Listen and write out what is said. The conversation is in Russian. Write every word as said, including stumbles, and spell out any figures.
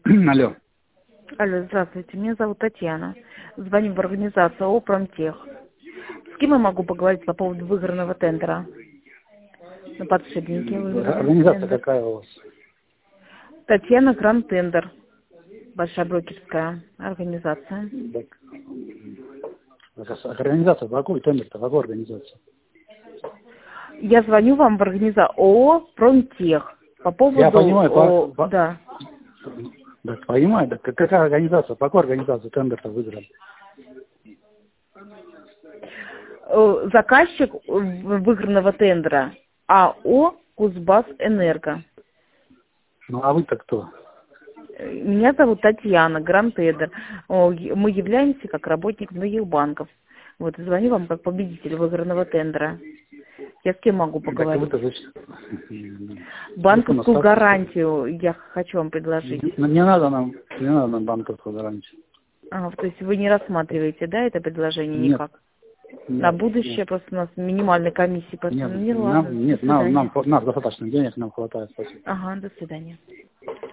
Алло. Алло, здравствуйте, меня зовут Татьяна. Звоню в организацию ООО «Промтех». С кем я могу поговорить по поводу выигранного тендера? На подшипнике выигранного Организация тендера. какая у вас? Татьяна Гранд Тендер. Большая брокерская организация. Так, организация, какой тендер-то, какой организация? Я звоню вам в организацию ООО «Промтех». По поводу... Я понимаю, О, по, по, да. да, понимаю, да, какая организация, по какой организации тендер-то выиграли? Э, Заказчик выигранного тендера АО «Кузбассэнерго». Ну, а вы-то кто? Меня зовут Татьяна Гранд Тендер. О, е- Мы являемся как работник многих банков. Вот, и звоню вам как победитель выигранного тендера. Я с кем могу Так поговорить? вы-то зачем? Банковскую гарантию я хочу вам предложить. Не, не надо нам, не надо нам банковскую гарантию. А, то есть вы не рассматриваете, да, это предложение Нет. никак? Нет, На будущее нет, просто у нас минимальной комиссии, поэтому нет, не ладно. нам, нет, До нам, свидания. нам, нам достаточно денег, нам хватает, спасибо. Ага, до свидания.